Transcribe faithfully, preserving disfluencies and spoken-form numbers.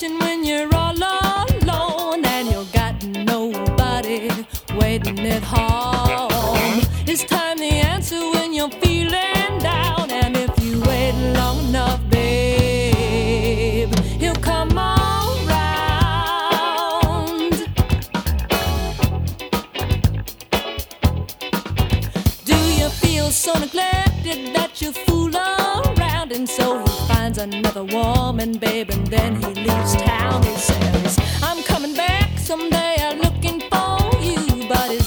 situation when you're all alone and you got nobody waiting at home. It's time to answer when you're feeling down, and if you wait long enough, babe, he'll come around. Do you feel so neglected that you fool around, and so he finds another woman, babe, and then he leaves town? He says, I'm coming back someday, I'm looking for you, but his